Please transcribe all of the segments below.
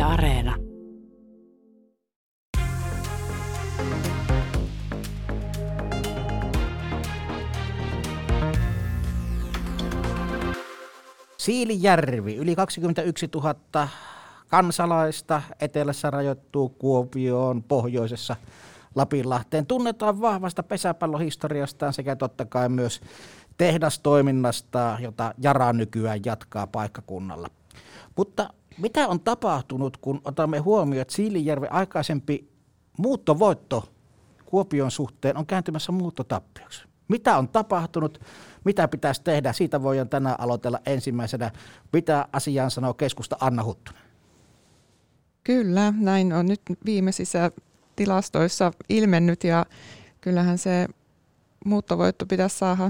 Areena. Siilijärvi, yli 21 000 kansalaista, etelässä rajoittuu Kuopioon, pohjoisessa Lapinlahteen. Tunnetaan vahvasta pesäpallohistoriastaan sekä totta kai myös tehdastoiminnasta, jota Yara nykyään jatkaa paikkakunnalla. Mutta mitä on tapahtunut, kun otamme huomioon, että Siilijärven aikaisempi muuttovoitto Kuopion suhteen on kääntymässä muuttotappioksi? Mitä on tapahtunut? Mitä pitäisi tehdä? Siitä voidaan tänään aloitella ensimmäisenä. Mitä asiaan sanoo keskusta Anna Huttunen? Kyllä, näin on nyt viimeisissä tilastoissa ilmennyt ja kyllähän se muuttovoitto pitäisi saada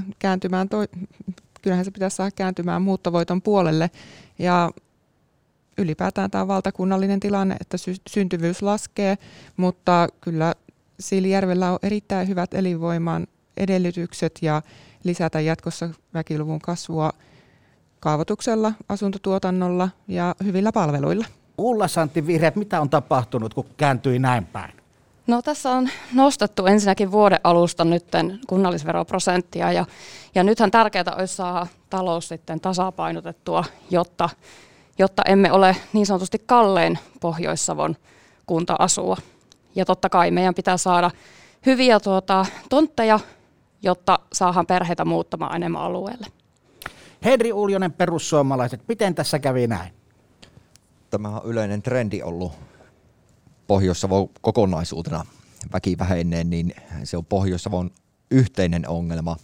kääntymään muuttovoiton puolelle ja ylipäätään tämä on valtakunnallinen tilanne, että syntyvyys laskee, mutta kyllä Siilijärvellä on erittäin hyvät elinvoiman edellytykset ja lisätä jatkossa väkiluvun kasvua kaavoituksella, asuntotuotannolla ja hyvillä palveluilla. Ulla-Santti Vihreät, mitä on tapahtunut, kun kääntyi näin päin? No tässä on nostettu ensinnäkin vuoden alusta nytten kunnallisveroprosenttia ja nythän tärkeää olisi saada talous sitten tasapainotettua, jotta emme ole niin sanotusti kallein Pohjois-Savon kunta-asua. Ja totta kai meidän pitää saada hyviä tontteja, jotta saadaan perheitä muuttamaan enemmän alueelle. Henri Uljonen, perussuomalaiset, miten tässä kävi näin? Tämä on yleinen trendi ollut Pohjois-Savon kokonaisuutena. Väki vähenee, niin se on Pohjois-Savon yhteinen ongelma.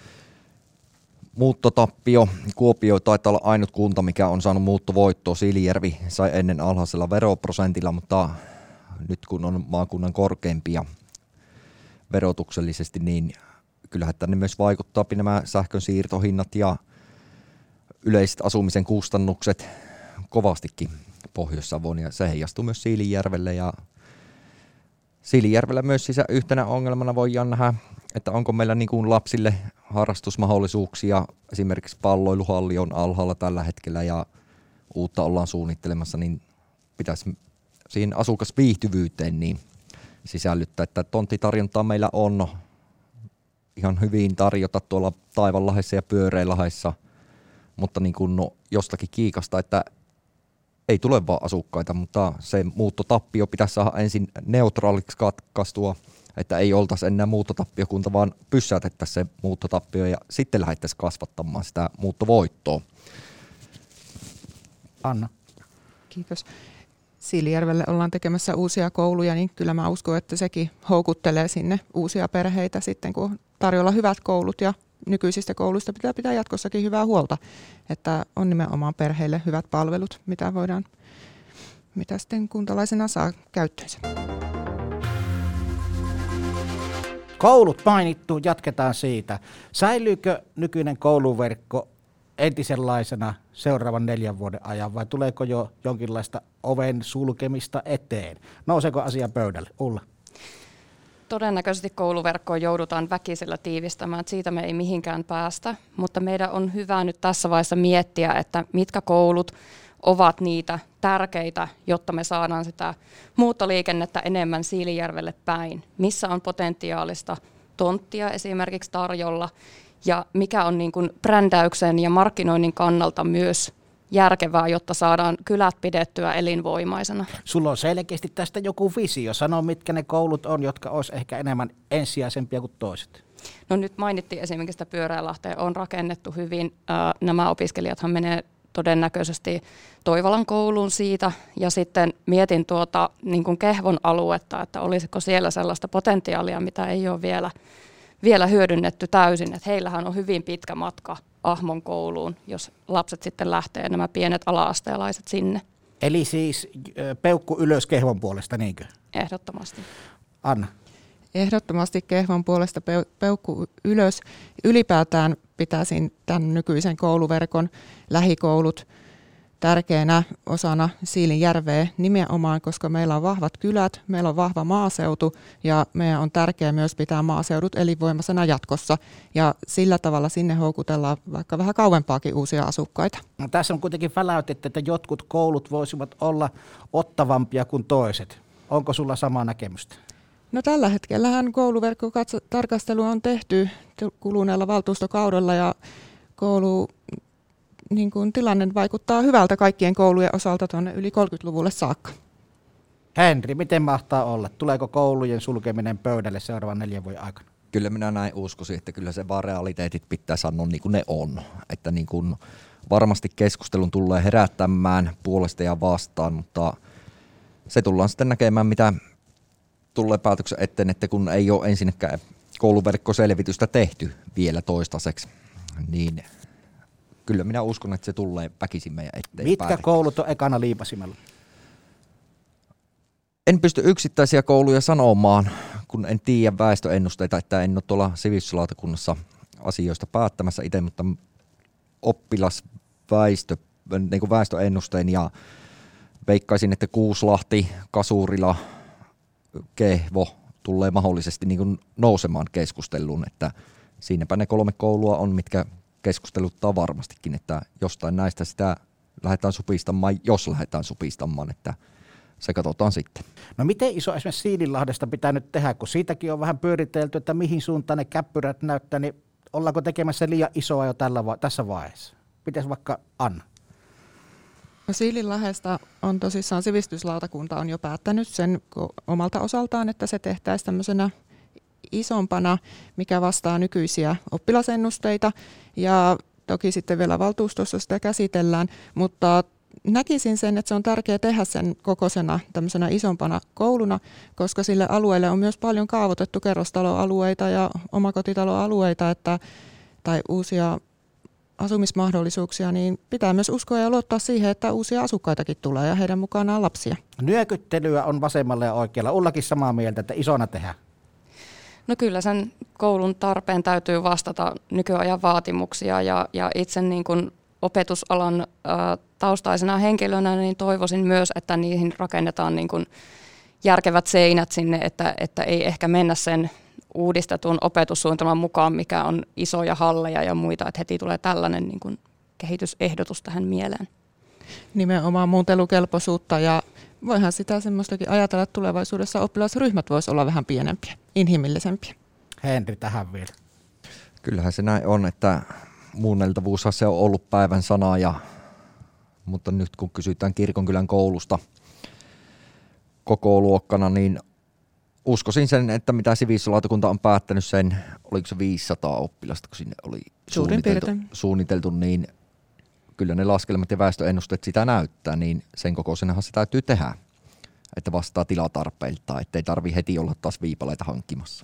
Muuttotappio. Kuopio taitaa olla ainut kunta, mikä on saanut muuttovoittoa. Siilijärvi sai ennen alhaisella veroprosentilla, mutta nyt kun on maakunnan korkeimpia verotuksellisesti, niin kyllähän tänne myös vaikuttaa nämä sähkön siirtohinnat ja yleiset asumisen kustannukset kovastikin Pohjois-Savon, ja se heijastuu myös Siilijärvelle. Ja Siilijärvellä myös yhtenä ongelmana voidaan nähdä, että onko meillä niin kuin lapsille harrastusmahdollisuuksia. Esimerkiksi palloiluhalli on alhaalla tällä hetkellä ja uutta ollaan suunnittelemassa, niin pitäisi siihen asukasviihtyvyyteen niin sisällyttää, että tonttitarjontaa meillä on ihan hyvin tarjota tuolla Taivanlahdessa ja Pyöreälahdessa, mutta niin kuin jostakin kiikasta, että ei tule vaan asukkaita, mutta se muuttotappio pitäisi saada ensin neutraaliksi katkaistua, että ei oltaisi enää muuttotappiokunta, vaan pysäytettäisiin se muuttotappio ja sitten lähdettäisiin kasvattamaan sitä muuttovoittoa. Anna. Kiitos. Siilijärvelle ollaan tekemässä uusia kouluja, niin kyllä mä uskon, että sekin houkuttelee sinne uusia perheitä sitten, kun on tarjolla hyvät koulut ja nykyisistä kouluista pitää jatkossakin hyvää huolta, että on nimenomaan perheille hyvät palvelut, mitä sitten kuntalaisena saa käyttöönsä. Koulut mainittu, jatketaan siitä. Säilyykö nykyinen kouluverkko entisenlaisena seuraavan 4 vuoden ajan vai tuleeko jo jonkinlaista oven sulkemista eteen? Nouseeko asia pöydälle? Ulla? Todennäköisesti kouluverkkoa joudutaan väkisellä tiivistämään, että siitä me ei mihinkään päästä, mutta meidän on hyvä nyt tässä vaiheessa miettiä, että mitkä koulut ovat niitä tärkeitä, jotta me saadaan sitä muuttoliikennettä enemmän Siilijärvelle päin. Missä on potentiaalista tonttia esimerkiksi tarjolla ja mikä on niin kuin brändäyksen ja markkinoinnin kannalta myös järkevää, jotta saadaan kylät pidettyä elinvoimaisena. Sulla on selkeästi tästä joku visio. Sano, mitkä ne koulut on, jotka olisi ehkä enemmän ensisijaisempia kuin toiset. No nyt mainittiin esimerkiksi, että Pyöreälahteen on rakennettu hyvin. Nämä opiskelijathan menee todennäköisesti Toivalan kouluun siitä. Ja sitten mietin niin kuin Kehvon aluetta, että olisiko siellä sellaista potentiaalia, mitä ei ole vielä hyödynnetty täysin. Että heillähän on hyvin pitkä matka Ahmon kouluun, jos lapset sitten lähtee, nämä pienet ala-asteelaiset sinne. Eli siis peukku ylös Kehvon puolesta, niinkö? Ehdottomasti. Anna. Ehdottomasti Kehvon puolesta peukku ylös. Ylipäätään pitäisin tämän nykyisen kouluverkon lähikoulut tärkeänä osana Siilinjärveä nimenomaan, koska meillä on vahvat kylät, meillä on vahva maaseutu ja meidän on tärkeää myös pitää maaseudut elinvoimaisena jatkossa ja sillä tavalla sinne houkutellaan vaikka vähän kauempaakin uusia asukkaita. No, tässä on kuitenkin väläytetty, että jotkut koulut voisivat olla ottavampia kuin toiset. Onko sulla samaa näkemystä? No tällä hetkellähän kouluverkkotarkastelu on tehty kuluneella valtuustokaudella ja tilanne vaikuttaa hyvältä kaikkien koulujen osalta tuonne yli 30-luvulle saakka. Henri, miten mahtaa olla? Tuleeko koulujen sulkeminen pöydälle seuraavan 4 vuoden aikana? Kyllä minä näin uskoisin, että kyllä se vaan realiteetit pitää sanoa niin kuin ne on. Että niin kuin varmasti keskustelun tulee herättämään puolesta ja vastaan, mutta se tullaan sitten näkemään, mitä tulee päätöksen eteen, että kun ei ole ensinnäkään kouluverkkoselvitystä tehty vielä toistaiseksi, niin kyllä minä uskon, että se tulee väkisin meidän eteen. Mitkä koulut on ekana liipasimella? En pysty yksittäisiä kouluja sanomaan, kun en tiedä väestöennusteita, että en ole tuolla sivistyslautakunnassa asioista päättämässä itse, mutta väestöennusteen ja veikkaisin, että Kuuslahti, Kasurila, Kehvo tulee mahdollisesti niin kuin nousemaan keskusteluun, että siinäpä ne 3 koulua on, mitkä keskusteluttaa varmastikin, että jostain näistä sitä lähdetään supistamaan, jos lähdetään supistamaan, että se katsotaan sitten. No miten iso esimerkiksi Siilinlahdesta pitää nyt tehdä, kun siitäkin on vähän pyöritelty, että mihin suuntaan ne käppyrät näyttää, niin ollaanko tekemässä liian isoa jo tässä vaiheessa? Pitäisi vaikka Anna? No Siilinlahdesta on tosissaan sivistyslautakunta on jo päättänyt sen omalta osaltaan, että se tehtäisiin tämmöisenä isompana, mikä vastaa nykyisiä oppilasennusteita ja toki sitten vielä valtuustossa sitä käsitellään, mutta näkisin sen, että se on tärkeää tehdä sen kokoisena tämmöisenä isompana kouluna, koska sille alueelle on myös paljon kaavoitettu kerrostaloalueita ja omakotitaloalueita tai uusia asumismahdollisuuksia, niin pitää myös uskoa ja luottaa siihen, että uusia asukkaitakin tulee ja heidän mukanaan lapsia. Nyökyttelyä on vasemmalla ja oikealla. Ullakin samaa mieltä, että isona tehdään. No kyllä sen koulun tarpeen täytyy vastata nykyajan vaatimuksia ja itse niin kuin opetusalan taustaisena henkilönä niin toivoisin myös, että niihin rakennetaan niin kuin järkevät seinät sinne, että ei ehkä mennä sen uudistetun opetussuunnitelman mukaan, mikä on isoja halleja ja muita, että heti tulee tällainen niin kuin kehitysehdotus tähän mieleen. Nimenomaan muuntelukelpoisuutta ja voihan sitä semmoistakin ajatella, että tulevaisuudessa oppilasryhmät voisivat olla vähän pienempiä, inhimillisempiä. Henri tähän vielä. Kyllähän se näin on, että muunneltavuushan se on ollut päivän sana, mutta nyt kun kysytään Kirkonkylän koulusta koko luokkana, niin uskoisin sen, että mitä sivistyslautakunta on päättänyt sen, oliko se 500 oppilasta, kun sinne oli suunniteltu, niin kyllä ne laskelmat ja väestöennusteet sitä näyttää, niin sen kokoisenahan se täytyy tehdä, että vastaa tilatarpeiltaan, ettei tarvitse heti olla taas viipaleita hankkimassa.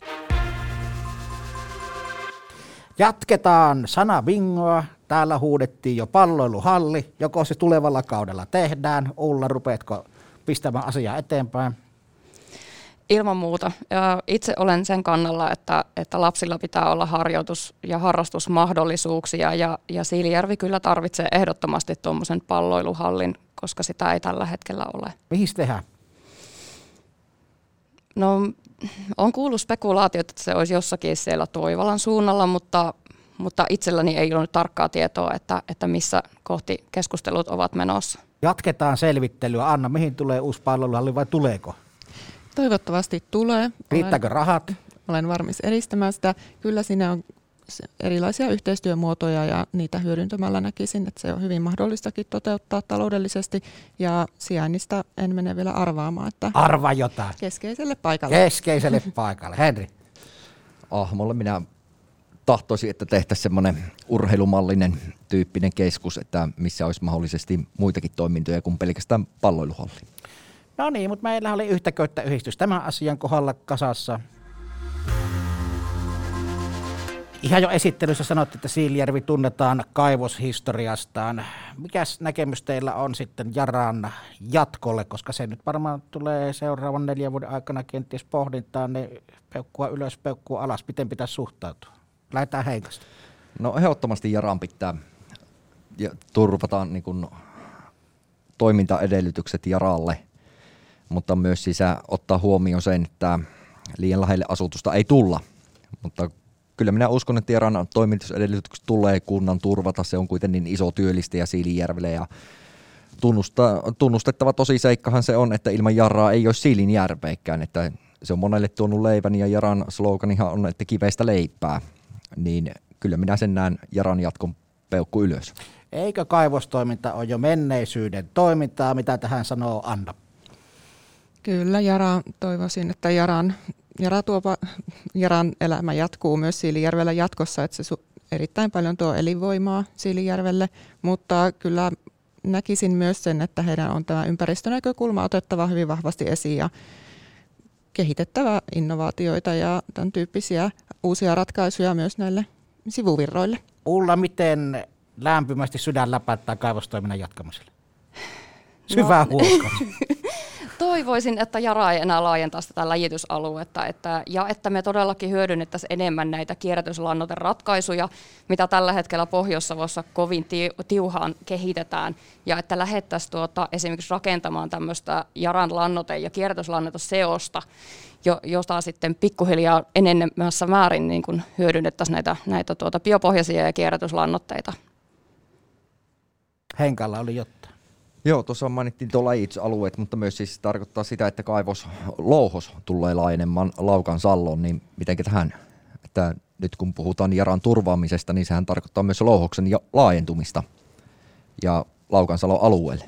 Jatketaan sanabingoa. Täällä huudettiin jo palloiluhalli. Joko se tulevalla kaudella tehdään? Ulla, rupeatko pistämään asiaa eteenpäin? Ilman muuta. Itse olen sen kannalla, että lapsilla pitää olla harjoitus- ja harrastusmahdollisuuksia ja Siilijärvi kyllä tarvitsee ehdottomasti tuommoisen palloiluhallin, koska sitä ei tällä hetkellä ole. Mihin tehdään? No, on kuullut spekulaatiot, että se olisi jossakin siellä Toivalan suunnalla, mutta itselläni ei ole tarkkaa tietoa, että missä kohti keskustelut ovat menossa. Jatketaan selvittelyä. Anna, mihin tulee uusi palloiluhalli vai tuleeko? Toivottavasti tulee. Riittääkö rahat? Olen valmis edistämään sitä. Kyllä siinä on erilaisia yhteistyömuotoja ja niitä hyödyntämällä näkisin, että se on hyvin mahdollistakin toteuttaa taloudellisesti ja sijainnista en mene vielä arvaamaan. Että arvaa jotain. Keskeiselle paikalle. Keskeiselle paikalle. Henri. Ahmolle minä tahtoisin, että tehtäisiin semmoinen urheilumallinen tyyppinen keskus, että missä olisi mahdollisesti muitakin toimintoja kuin pelkästään palloiluhalli. No niin, mutta meillä oli yhtä köyttä yhdistys tämän asian kohdalla kasassa. Ihan jo esittelyssä sanottiin, että Siilijärvi tunnetaan kaivoshistoriastaan. Mikäs näkemys teillä on sitten Yaran jatkolle, koska se nyt varmaan tulee seuraavan 4 vuoden aikana kenties pohdintaan, niin peukkua ylös, peukkua alas. Miten pitäisi suhtautua? Lähdetään Heikasta. No ehdottomasti Yaran pitää ja turvataan niin kuin toimintaedellytykset Yaralle, mutta myös ottaa huomioon sen, että liian lähelle asutusta ei tulla. Mutta kyllä minä uskon, että Yaran toimintaedellytykset tulee kunnan turvata. Se on kuitenkin niin iso työllistäjä Siilinjärvelle ja tunnustettava tosiseikkahan se on, että ilman Yaraa ei olisi Siilinjärveikään, että se on monelle tuonut leivän ja Yaran sloganihan on, että kiveistä leipää, niin kyllä minä sen näen Yaran jatkon peukku ylös. Eikö kaivostoiminta ole jo menneisyyden toimintaa, mitä tähän sanoo Anna? Kyllä, toivoisin, että Yaran elämä jatkuu myös Siilinjärvellä jatkossa, että se erittäin paljon tuo elinvoimaa Siilinjärvelle, mutta kyllä näkisin myös sen, että heidän on tämä ympäristönäkökulma otettava hyvin vahvasti esiin ja kehitettävä innovaatioita ja tämän tyyppisiä uusia ratkaisuja myös näille sivuvirroille. Ulla, miten lämpimästi sydän läpättää kaivostoiminnan jatkamiselle? Syvää huokaa. Toivoisin, että Yara ei enää laajentaisi tätä läjitysaluetta ja että me todellakin hyödynnettäisiin enemmän näitä kierrätyslannoiteratkaisuja, mitä tällä hetkellä Pohjois-Savossa kovin tiuhaan kehitetään, ja että lähdettäisiin esimerkiksi rakentamaan tämmöistä Yaran lannoite- ja kierrätyslannoiteseosta, jota sitten pikkuhiljaa enenemässä määrin niin kuin hyödynnettäisiin näitä biopohjaisia ja kierrätyslannoitteita. Henkalla oli jotain. Joo, tuossa mainittiin tuo läjitysalueet, mutta myös siis tarkoittaa sitä, että kaivoslouhos tulee laajenemaan Laukan Salloon, niin mitenkä tähän, että nyt kun puhutaan Yaran turvaamisesta, niin sehän tarkoittaa myös louhoksen laajentumista ja Laukan Salon alueelle.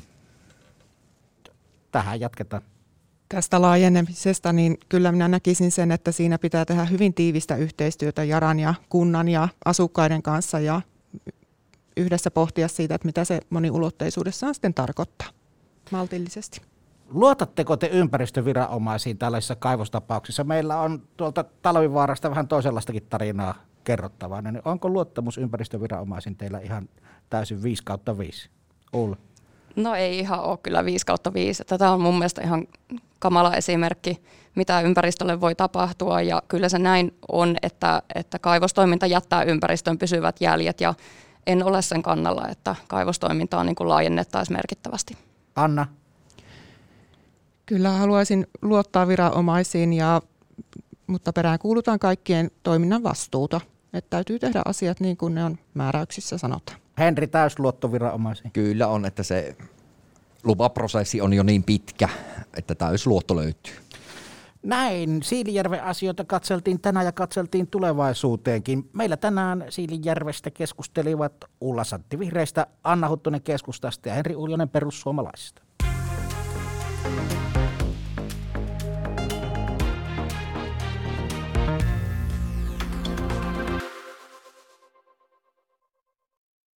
Tähän jatketaan. Tästä laajenemisesta, niin kyllä minä näkisin sen, että siinä pitää tehdä hyvin tiivistä yhteistyötä Yaran ja kunnan ja asukkaiden kanssa ja yhdessä pohtia siitä, että mitä se moniulotteisuudessaan sitten tarkoittaa maltillisesti. Luotatteko te ympäristöviranomaisiin tällaisissa kaivostapauksissa? Meillä on tuolta Talvivaarasta vähän toisenlaistakin tarinaa kerrottavaa. Niin onko luottamus ympäristöviranomaisiin teillä ihan täysin 5/5? Ulla? No ei ihan ole kyllä 5/5. Tämä on mun mielestä ihan kamala esimerkki, mitä ympäristölle voi tapahtua. Ja kyllä se näin on, että kaivostoiminta jättää ympäristön pysyvät jäljet ja en ole sen kannalla, että kaivostoimintaa niin kuin laajennettaisiin merkittävästi. Anna? Kyllä haluaisin luottaa viranomaisiin, mutta peräänkuulutaan kaikkien toiminnan vastuuta. Että täytyy tehdä asiat niin kuin ne on määräyksissä sanotaan. Henri, täysluotto viranomaisiin. Kyllä on, että se lupaprosessi on jo niin pitkä, että täysluotto löytyy. Näin Siilinjärven asioita katseltiin tänään ja katseltiin tulevaisuuteenkin. Meillä tänään Siilinjärvestä keskustelivat Ulla Santti vihreistä, Anna Huttunen keskustasta ja Henri Uljonen perussuomalaisista.